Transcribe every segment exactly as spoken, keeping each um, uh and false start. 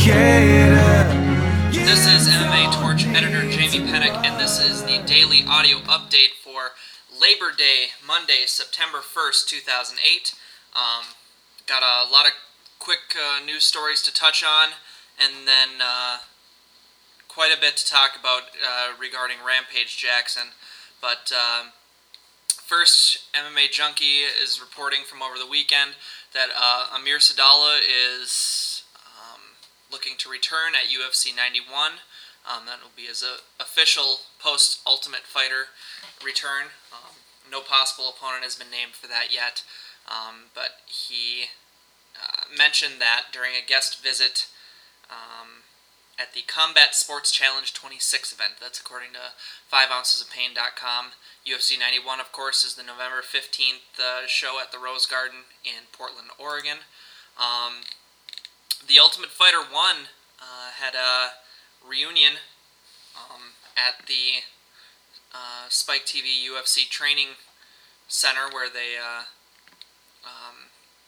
This is M M A Torch editor Jamie Pennick, and this is the daily audio update for Labor Day, Monday, September first, two thousand eight. Um, got a lot of quick uh, news stories to touch on, and then uh, quite a bit to talk about uh, regarding Rampage Jackson. But um, first, M M A Junkie is reporting from over the weekend that uh, Amir Sadallah is um, looking to return at U F C ninety-one. Um, that will be his uh, official post-Ultimate Fighter return. Um, no possible opponent has been named for that yet, um, but he uh, mentioned that during a guest visit um, at the Combat Sports Challenge twenty-six event. That's according to five ounces of pain dot com. U F C ninety-one, of course, is the November fifteenth uh, show at the Rose Garden in Portland, Oregon. Um, the Ultimate Fighter one uh, had a reunion um, at the uh, Spike T V U F C Training Center where they uh, um,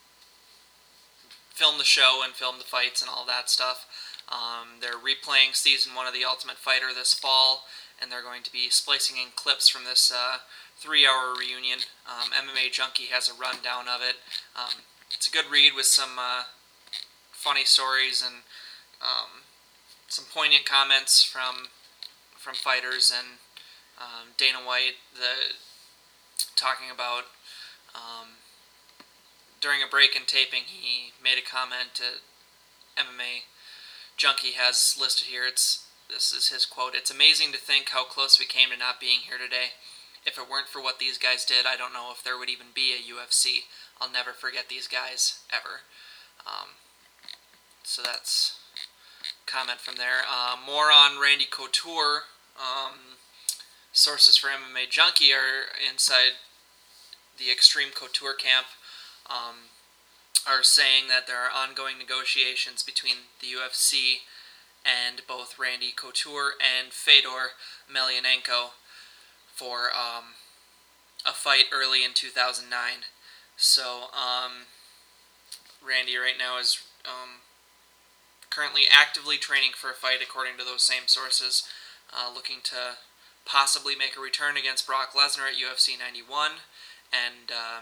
filmed the show and filmed the fights and all that stuff. Um, they're replaying season one of The Ultimate Fighter this fall, and they're going to be splicing in clips from this uh, three-hour reunion. Um, M M A Junkie has a rundown of it. Um, it's a good read with some uh, funny stories and um, some poignant comments from from fighters, and um, Dana White the talking about um, during a break in taping he made a comment to M M A Junkie has listed here. It's this is his quote. "It's amazing to think how close we came to not being here today. If it weren't for what these guys did, I don't know if there would even be a U F C. I'll never forget these guys ever." Um, so that's comment from there. Uh, more on Randy Couture. Um, sources for M M A Junkie are inside the Extreme Couture camp. Um, are saying that there are ongoing negotiations between the U F C and both Randy Couture and Fedor Emelianenko for um, a fight early in two thousand nine. So um, Randy right now is um, currently actively training for a fight, according to those same sources, uh, looking to possibly make a return against Brock Lesnar at U F C ninety-one, and um,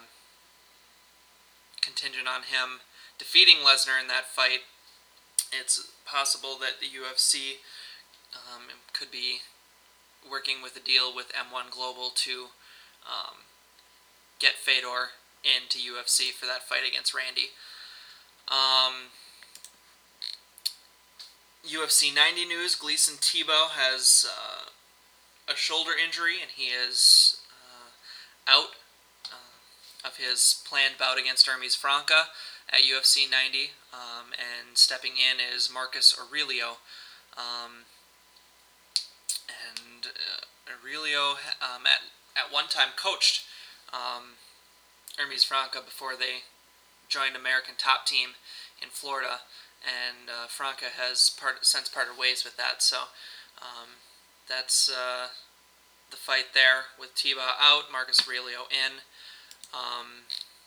contingent on him defeating Lesnar in that fight, it's possible that the U F C um, could be working with a deal with M one Global to um, get Fedor into U F C for that fight against Randy. Um, U F C ninety news, Gleison Tibau has uh, a shoulder injury, and he is uh, out uh, of his planned bout against Hermes Franca at U F C ninety, um, and stepping in is Marcus Aurelio. Um, and uh, Aurelio um, at, at one time coached um, Hermes Franca before they joined American Top Team in Florida, and uh, Franca has part, since parted ways with that. So um, that's uh, the fight there with Tibau out, Marcus Aurelio in. Um,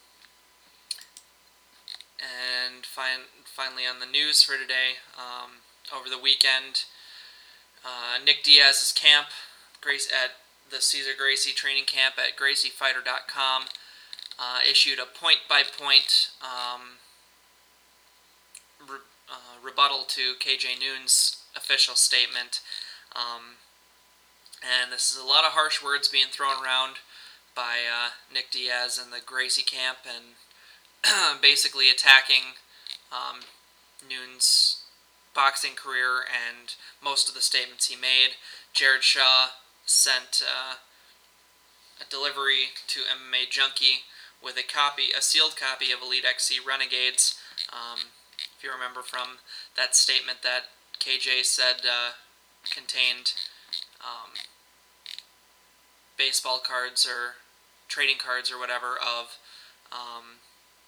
and fin- finally on the news for today, um, over the weekend, uh, Nick Diaz's camp Grace at the Cesar Gracie training camp at Gracie Fighter dot com uh, issued a point-by-point um, re- uh, rebuttal to K J Noon's official statement. Um, and this is a lot of harsh words being thrown around by uh, Nick Diaz and the Gracie camp, and basically attacking um, Noon's boxing career and most of the statements he made. Jared Shaw sent uh, a delivery to M M A Junkie with a copy, a sealed copy of Elite X C Renegades. Um, if you remember from that statement that K J said uh, contained um, baseball cards or trading cards or whatever of um,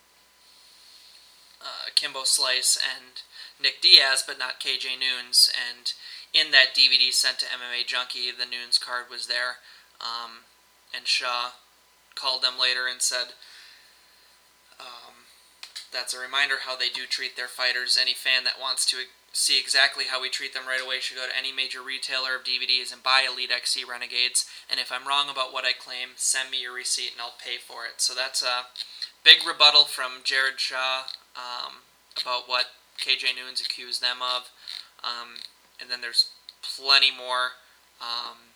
uh, Kimbo Slice and Nick Diaz, but not K J Noon's. And in that D V D sent to M M A Junkie, the Noon's card was there. Um, and Shaw called them later and said, um, that's a reminder how they do treat their fighters. Any fan that wants to see exactly how we treat them right away should go to any major retailer of D V Ds and buy Elite X C Renegades. And if I'm wrong about what I claim, send me your receipt and I'll pay for it. So that's a big rebuttal from Jared Shaw um, about what K J Noons accused them of. Um, and then there's plenty more um,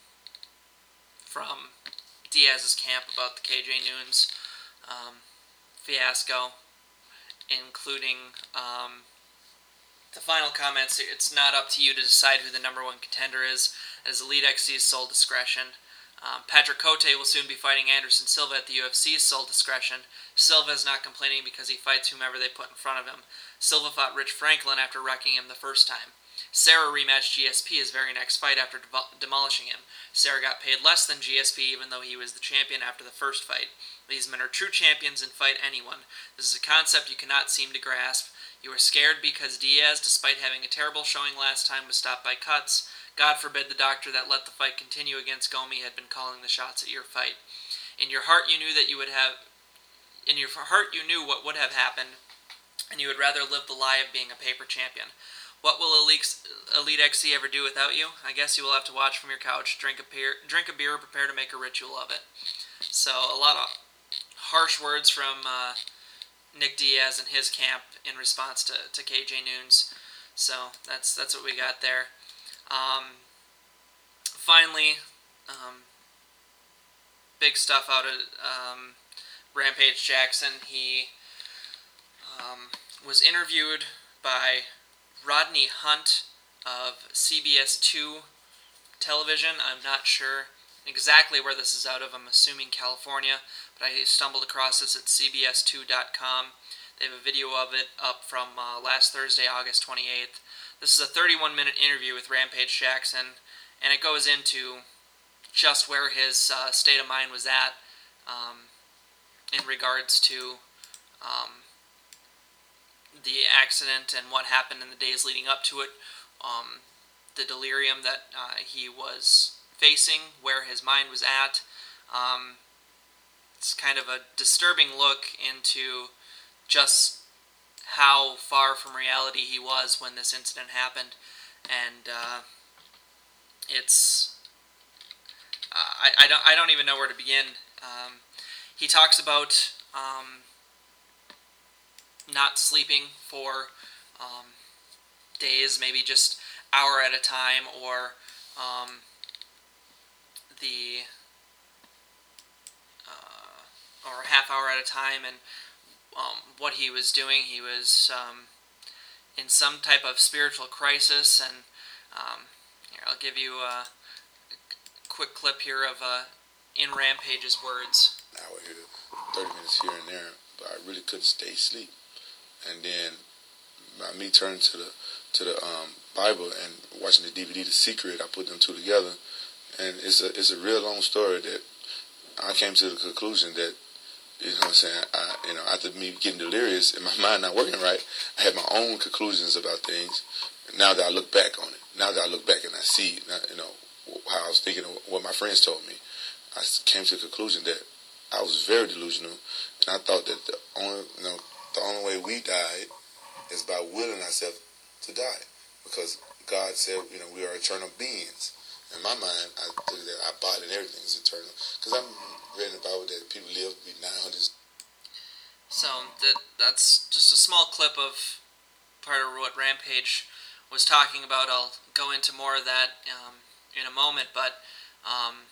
from Diaz's camp about the K J Noons um, fiasco, including um, the final comments. It's not up to you to decide who the number one contender is, as Elite X C's sole discretion. Um, Patrick Cote will soon be fighting Anderson Silva at the U F C's sole discretion. Silva is not complaining because he fights whomever they put in front of him. Silva fought Rich Franklin after wrecking him the first time. Serra rematched G S P his very next fight after de- demolishing him. Serra got paid less than G S P even though he was the champion after the first fight. These men are true champions and fight anyone. This is a concept you cannot seem to grasp. You are scared because Diaz, despite having a terrible showing last time, was stopped by cuts. God forbid the doctor that let the fight continue against Gomi had been calling the shots at your fight. In your heart you knew that you would have in your heart you knew what would have happened, and you would rather live the lie of being a paper champion. What will Elite, Elite X C ever do without you? I guess you will have to watch from your couch, drink a beer, drink a beer, prepare to make a ritual of it. So a lot of harsh words from uh, Nick Diaz and his camp in response to, to K J Noons. So that's that's what we got there. Um, finally, um, big stuff out of um, Rampage Jackson. He um, was interviewed by Rodney Hunt of C B S two television. I'm not sure exactly where this is out of. I'm assuming California, but I stumbled across this at C B S two dot com. They have a video of it up from uh, last Thursday, August twenty-eighth. This is a thirty-one minute interview with Rampage Jackson, and it goes into just where his uh, state of mind was at um, in regards to um, the accident and what happened in the days leading up to it, um, the delirium that uh, he was facing, where his mind was at. Um, it's kind of a disturbing look into just how far from reality he was when this incident happened, and uh, it's uh, I, I don't I don't even know where to begin. Um, he talks about um, not sleeping for um, days, maybe just hour at a time, or um, the uh, or a half hour at a time, and um, what he was doing. He was um, in some type of spiritual crisis, and um, here, I'll give you a quick clip here of uh, in Rampage's words. I would hear thirty minutes here and there, but I really couldn't stay asleep. And then by me turning to the to the um, Bible and watching the D V D, The Secret, I put them two together, and it's a it's a real long story that I came to the conclusion that, you know what I'm saying, I, you know, after me getting delirious and my mind not working right, I had my own conclusions about things. Now that I look back on it, now that I look back and I see, you know, how I was thinking of what my friends told me, I came to the conclusion that I was very delusional, and I thought that the only, you know, the only way we died is by willing ourselves to die, because God said, you know, we are eternal beings. In my mind, I think that our body and everything is eternal, because I'm reading about that people live to be nine hundred. So that that's just a small clip of part of what Rampage was talking about. I'll go into more of that um, in a moment, but um,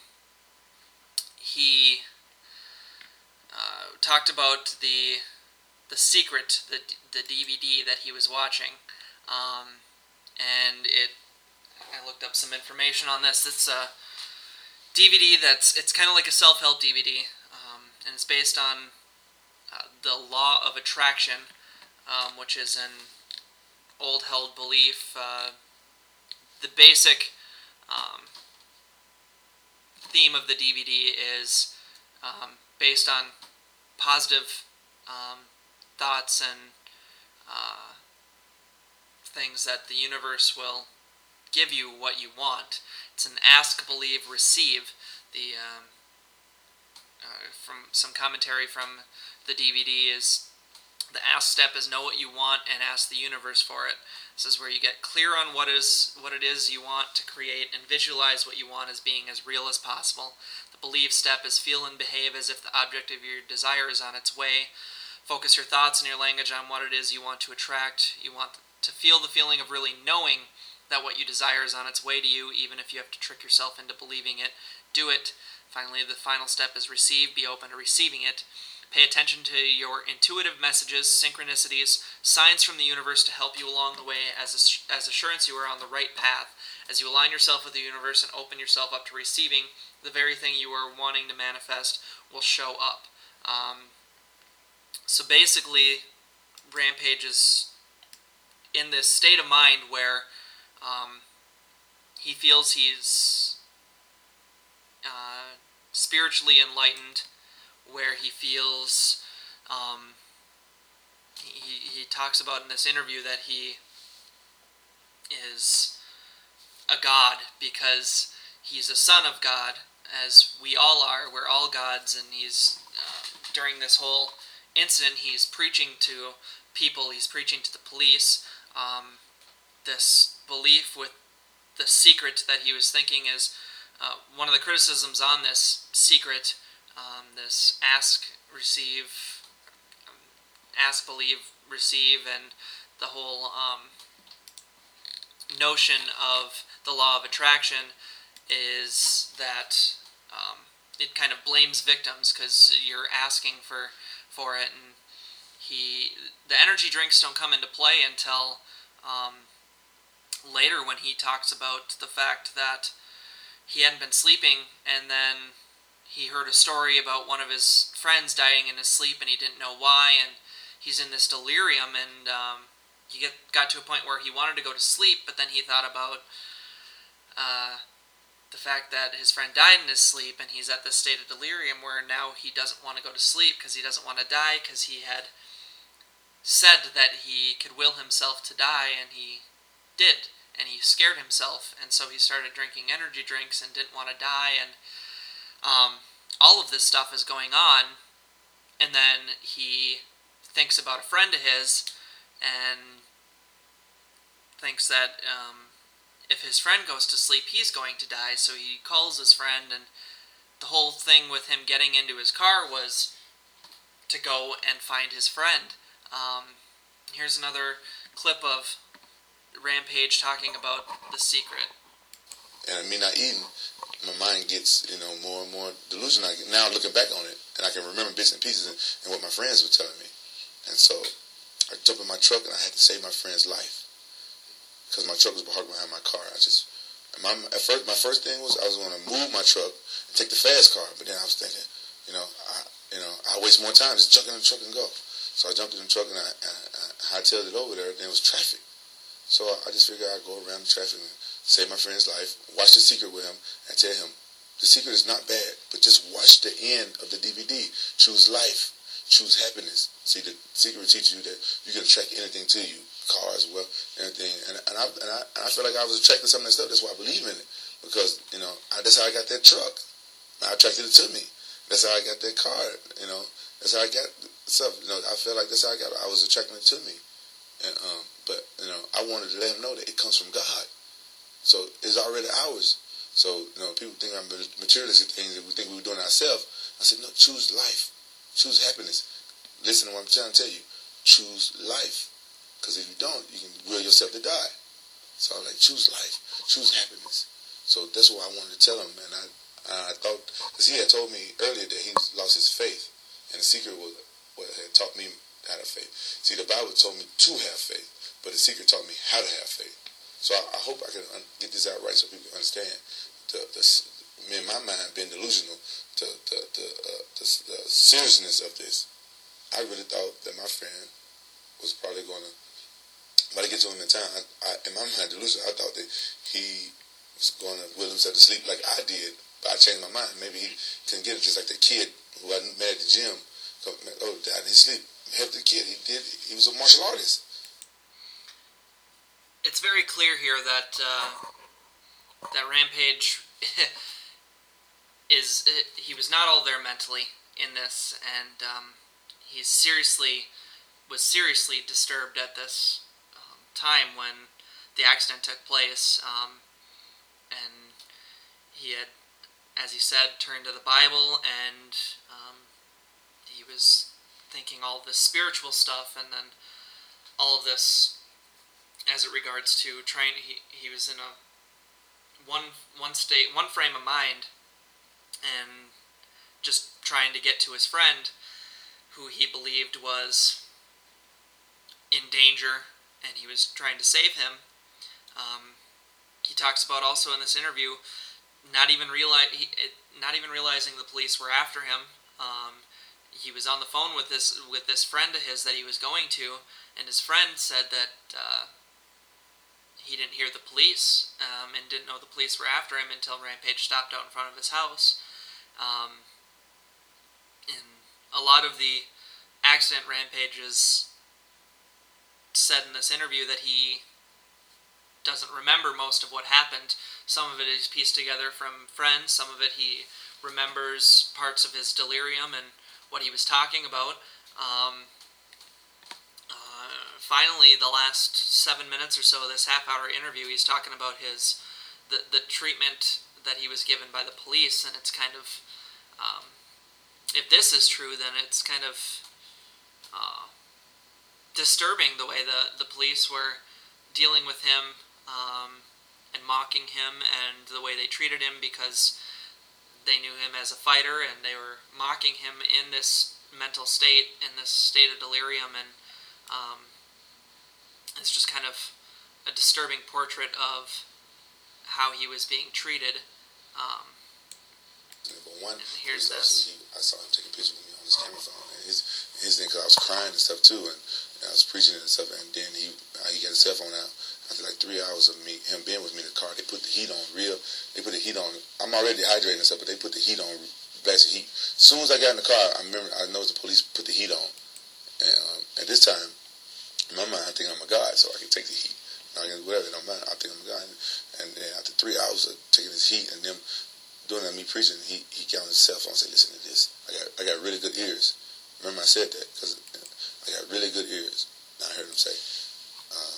he uh, talked about the the Secret, the the D V D that he was watching, um, and it. I looked up some information on this. It's a D V D that's it's kind of like a self-help D V D, um, and it's based on uh, the law of attraction, um, which is an old held belief. Uh, the basic um, theme of the D V D is um, based on positive um, thoughts and uh, things that the universe will give you what you want. It's an ask, believe, receive. The um, uh, from some commentary from the D V D is The ask step is know what you want and ask the universe for it. This is where you get clear on what is what it is you want to create and visualize what you want as being as real as possible. The believe step is feel and behave as if the object of your desire is on its way. Focus your thoughts and your language on what it is you want to attract. You want to feel the feeling of really knowing that what you desire is on its way to you, even if you have to trick yourself into believing it. Do it. Finally, the final step is receive. Be open to receiving it. Pay attention to your intuitive messages, synchronicities, signs from the universe to help you along the way as, as assurance you are on the right path. As you align yourself with the universe and open yourself up to receiving, the very thing you are wanting to manifest will show up. Um, so basically, Rampage is in this state of mind where um, he feels he's uh, spiritually enlightened, where he feels, um, he, he talks about in this interview that he is a god because he's a son of God, as we all are. We're all gods, and he's, uh, during this whole incident, he's preaching to people, he's preaching to the police, um, this belief with the secret that he was thinking is, uh, one of the criticisms on this secret, Um, this ask, receive, um, ask, believe, receive, and the whole um, notion of the law of attraction is that um, it kind of blames victims because you're asking for for it, and he the energy drinks don't come into play until um, later when he talks about the fact that he hadn't been sleeping, and then he heard a story about one of his friends dying in his sleep, and he didn't know why, and he's in this delirium, and um, he get, got to a point where he wanted to go to sleep, but then he thought about uh, the fact that his friend died in his sleep, and he's at this state of delirium where now he doesn't want to go to sleep because he doesn't want to die, because he had said that he could will himself to die, and he did, and he scared himself, and so he started drinking energy drinks and didn't want to die, and Um, all of this stuff is going on, and then he thinks about a friend of his, and thinks that um, if his friend goes to sleep, he's going to die, so he calls his friend, and the whole thing with him getting into his car was to go and find his friend. Um, here's another clip of Rampage talking about the secret. And me not eating, my mind gets, you know, more and more delusional. Now looking back on it, and I can remember bits and pieces and, and what my friends were telling me. And so I jumped in my truck, and I had to save my friend's life because my truck was parked behind my car. I just, my, at first, my first thing was I was going to move my truck and take the fast car, but then I was thinking, you know, I, you know, I waste more time just jump in the truck and go. So I jumped in the truck and I, I, I hightailed it over there, and there was traffic. So I, I just figured I'd go around the traffic and save my friend's life, watch The Secret with him, and tell him, the secret is not bad, but just watch the end of the D V D. Choose life. Choose happiness. See, the secret teaches you that you can attract anything to you, cars, wealth, everything. And, and, I, and, I, and I feel like I was attracting some of that stuff. That's why I believe in it. Because, you know, I, that's how I got that truck. I attracted it to me. That's how I got that car, you know. That's how I got stuff. You know, I feel like that's how I got it. I was attracting it to me. And, um, but, you know, I wanted to let him know that it comes from God. So it's already ours. So, you know, people think I'm materialistic things that we think we were doing ourselves. I said, no, choose life. Choose happiness. Listen to what I'm trying to tell you. Choose life. Because if you don't, you can will yourself to die. So I was like, choose life. Choose happiness. So that's what I wanted to tell him. And I, I thought, because he had told me earlier that he lost his faith. And the secret was what had taught me how to have faith. See, the Bible told me to have faith. But the secret taught me how to have faith. So I, I hope I can un- get this out right so people can understand. The, the, me in my mind being delusional, the, the, the, uh, the, the seriousness of this. I really thought that my friend was probably going to, by the get to him in time, I, I, in my mind delusional, I thought that he was going to will himself to sleep like I did. But I changed my mind. Maybe he couldn't get it, just like the kid who I met at the gym. Oh, died in his sleep. Helped the kid. He did. He was a martial artist. It's very clear here that uh, that Rampage is he was not all there mentally in this, and um, he's seriously was seriously disturbed at this um, time when the accident took place, um, and he had, as he said, turned to the Bible, and um, he was thinking all this spiritual stuff, and then all of this as it regards to trying. He he was in a one one state, one frame of mind, and just trying to get to his friend, who he believed was in danger, and he was trying to save him. Um, he talks about also in this interview not even realize he, it, not even realizing the police were after him. Um, he was on the phone with this with this friend of his that he was going to, and his friend said that uh, he didn't hear the police um, and didn't know the police were after him until Rampage stopped out in front of his house. Um, in a lot of the accident Rampages said in this interview that he doesn't remember most of what happened. Some of it is pieced together from friends. Some of it he remembers parts of his delirium and what he was talking about. Um, uh, finally, the last seven minutes or so of this half-hour interview, he's talking about his the the treatment that he was given by the police, and it's kind of um, if this is true, then it's kind of uh, disturbing the way the the police were dealing with him. Um, and mocking him, and the way they treated him, because they knew him as a fighter, and they were mocking him in this mental state, in this state of delirium, and um, it's just kind of a disturbing portrait of how he was being treated. Um, but one, and here's this. He, I saw him taking pictures with me on his camera phone, and his his thing, because I was crying and stuff too, and, and I was preaching and stuff, and then he he got his cell phone out. After like three hours of me, him being with me in the car, they put the heat on real. They put the heat on. I'm already dehydrated and stuff, but they put the heat on, blasted heat. As soon as I got in the car, I remember I noticed the police put the heat on. And um, at this time, in my mind, I think I'm a god, so I can take the heat. I can, whatever, it don't matter. I think I'm a god. And, and then after three hours of taking this heat and them doing that, me preaching, he he got on his cell phone and said, "Listen to this. I got I got really good ears." Remember I said that because I got really good ears. And I heard him say. Uh,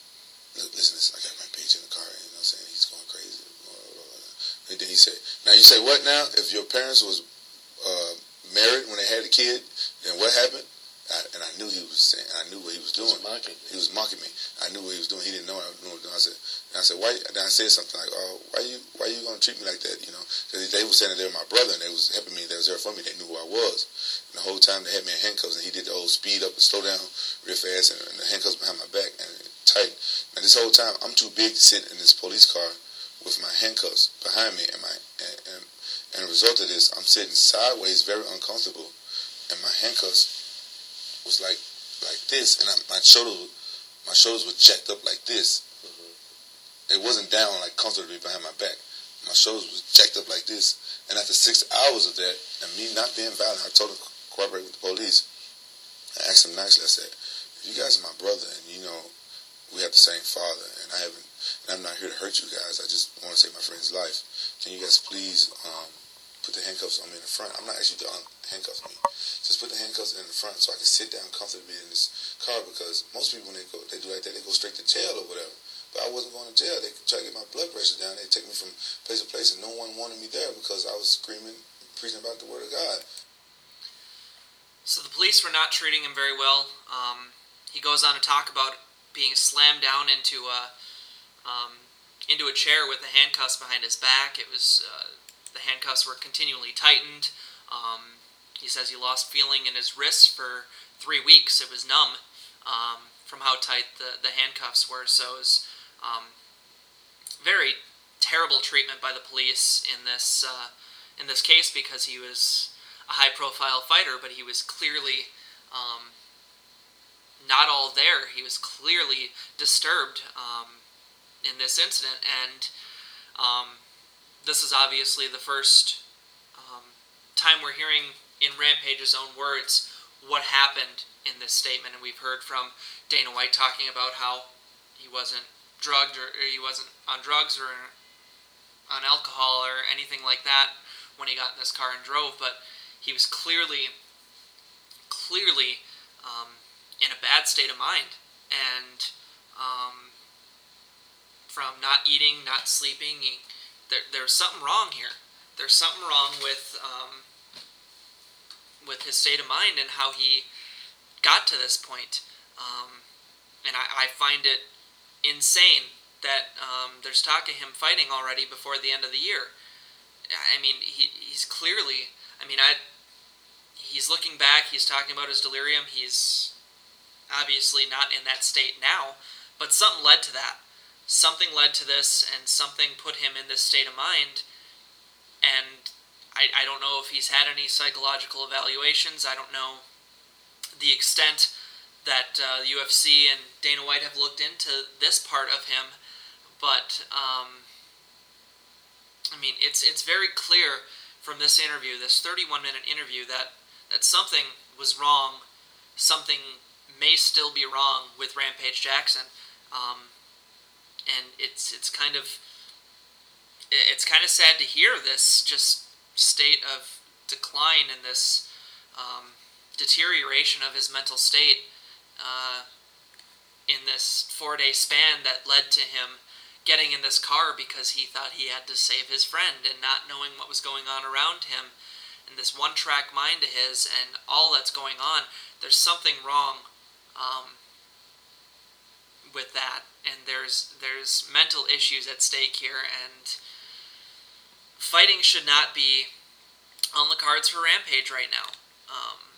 Listen, listen, I got Rampage in the car, you know what I'm saying? He's going crazy. Blah, blah, blah. And then he said, now you say what now? If your parents was uh, married when they had a kid, then what happened? I, and I knew he was saying, I knew what he was doing. He was mocking. He was mocking me. I knew what he was doing. He didn't know what I was doing. I said, and I said, why? Then I said something like, oh, why you, why you gonna treat me like that? You know, because they were saying that they were my brother and they was helping me. They was there for me. They knew who I was. And the whole time they had me in handcuffs, and he did the old speed up and slow down real fast, and, and the handcuffs behind my back and tight. Now this whole time I'm too big to sit in this police car with my handcuffs behind me, and my and, and, and the result of this, I'm sitting sideways, very uncomfortable, and my handcuffs was like like this, and I, my shoulders my shoulders were jacked up like this. Mm-hmm. It wasn't down like comfortably behind my back. My shoulders was jacked up like this, and after six hours of that, and me not being violent, I told him to cooperate with the police. I asked him nicely. I said, "If you guys are my brother, and you know we have the same father, and I haven't, and I'm not here to hurt you guys. I just want to save my friend's life. Can you guys please um, put the handcuffs on me in the front? I'm not asking you to un- handcuff me. Just put the handcuffs in the front so I can sit down comfortably in this car, because most people, when they go, they do like that, they go straight to jail or whatever. But I wasn't going to jail. They try to get my blood pressure down. They take me from place to place, and no one wanted me there because I was screaming, preaching about the word of God." So the police were not treating him very well. Um, he goes on to talk about being slammed down into a um, into a chair with the handcuffs behind his back. It was uh, the handcuffs were continually tightened. Um, he says he lost feeling in his wrists for three weeks. It was numb um, from how tight the, the handcuffs were. So it was um, very terrible treatment by the police in this uh, in this case, because he was a high-profile fighter, but he was clearly um, not all there. He was clearly disturbed um, in this incident, and um, this is obviously the first um, time we're hearing in Rampage's own words what happened in this statement. And we've heard from Dana White talking about how he wasn't drugged, or, or he wasn't on drugs or on alcohol or anything like that when he got in this car and drove, but he was clearly, clearly um, in a bad state of mind, and um, from not eating, not sleeping, he, there, there's something wrong here. There's something wrong with um, with his state of mind and how he got to this point. Um, and I, I find it insane that um, there's talk of him fighting already before the end of the year. I mean, he he's clearly. I mean, I. He's looking back. He's talking about his delirium. He's obviously not in that state now, but something led to that. Something led to this, and something put him in this state of mind. And I I don't know if he's had any psychological evaluations. I don't know the extent that uh, the U F C and Dana White have looked into this part of him, but um, I mean, it's it's very clear from this interview, this thirty-one minute interview, that, that something was wrong, something may still be wrong with Rampage Jackson, um, and it's it's kind of it's kind of sad to hear this just state of decline and this um, deterioration of his mental state uh, in this four-day span that led to him getting in this car because he thought he had to save his friend, and not knowing what was going on around him, and this one-track mind of his, and all that's going on. There's something wrong um, with that, and there's there's mental issues at stake here, and fighting should not be on the cards for Rampage right now. Um,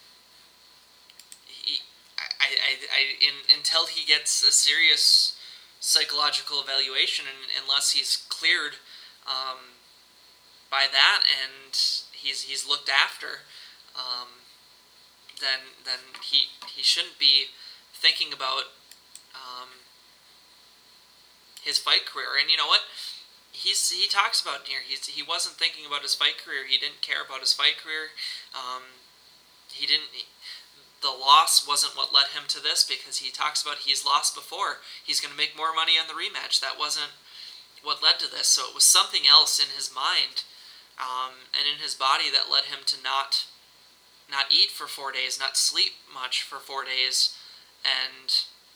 he, I, I, I, in, until he gets a serious psychological evaluation, and unless he's cleared um, by that and he's he's looked after, um, then then he he shouldn't be thinking about um, his fight career. And you know what? He's he talks about here. He's he wasn't thinking about his fight career. He didn't care about his fight career. Um, he didn't. The loss wasn't what led him to this, because he talks about he's lost before. He's going to make more money on the rematch. That wasn't what led to this. So it was something else in his mind um, and in his body that led him to not not eat for four days, not sleep much for four days. And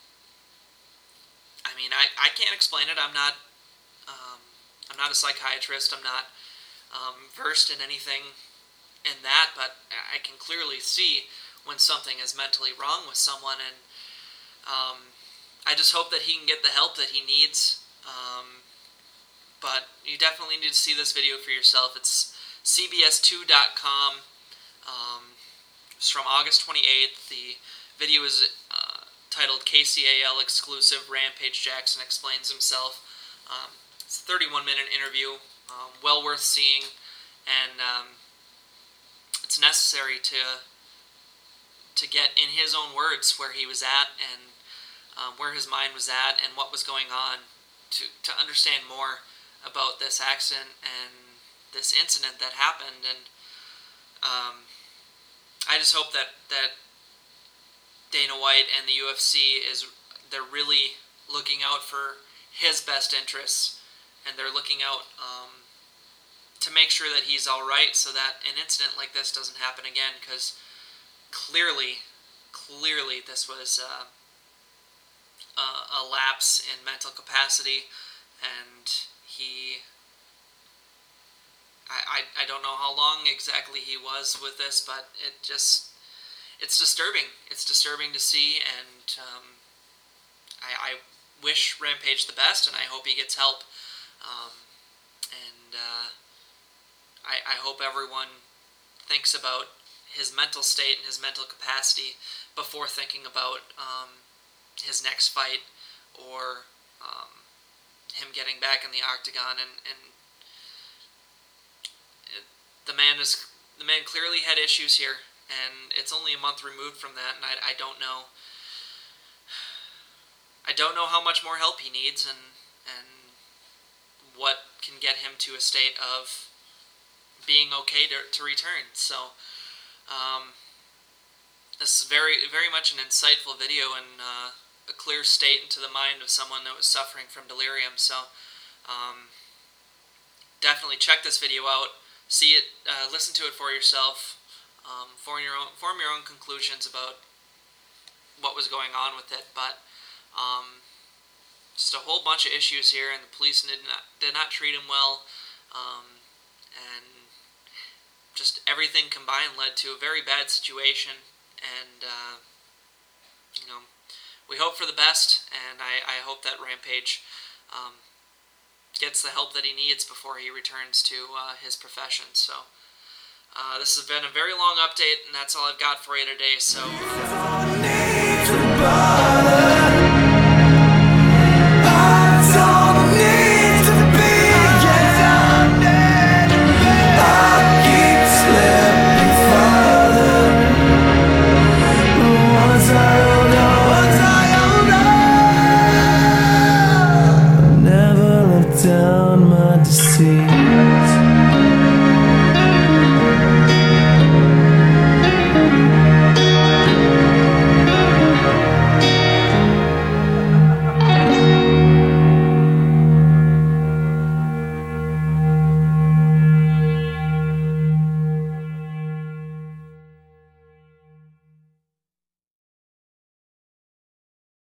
I mean, I, I can't explain it. I'm not um, I'm not a psychiatrist. I'm not um, versed in anything in that, but I can clearly see when something is mentally wrong with someone, and um, I just hope that he can get the help that he needs. Um, but you definitely need to see this video for yourself. It's C B S two dot com. Um, it's from August twenty-eighth. The video is uh, titled K C A L Exclusive, Rampage Jackson Explains Himself. Um, it's a thirty-one minute interview, um, well worth seeing, and um, it's necessary to to get in his own words where he was at, and um, where his mind was at, and what was going on, to, to understand more about this accident and this incident that happened. And um, I just hope that, that Dana White and the U F C, is they're really looking out for his best interests, and they're looking out um, to make sure that he's all right, so that an incident like this doesn't happen again, because Clearly, clearly, this was uh, a, a lapse in mental capacity, and he, I, I, I don't know how long exactly he was with this, but it just, it's disturbing. It's disturbing to see, and um, I, I wish Rampage the best, and I hope he gets help, um, and uh, I, I hope everyone thinks about his mental state and his mental capacity before thinking about um, his next fight, or um, him getting back in the octagon. And, and it, the man is the man clearly had issues here, and it's only a month removed from that, and I, I don't know I don't know how much more help he needs, and and what can get him to a state of being okay to, to return. So Um, this is very, very much an insightful video, and uh, a clear state into the mind of someone that was suffering from delirium. So, um, definitely check this video out, see it, uh, listen to it for yourself, um, form your own, form your own conclusions about what was going on with it, but um, just a whole bunch of issues here, and the police did not did not treat him well, um, and just everything combined led to a very bad situation. And uh, you know, we hope for the best, and I, I hope that Rampage um, gets the help that he needs before he returns to uh, his profession. So uh, this has been a very long update, and that's all I've got for you today. So. Uh,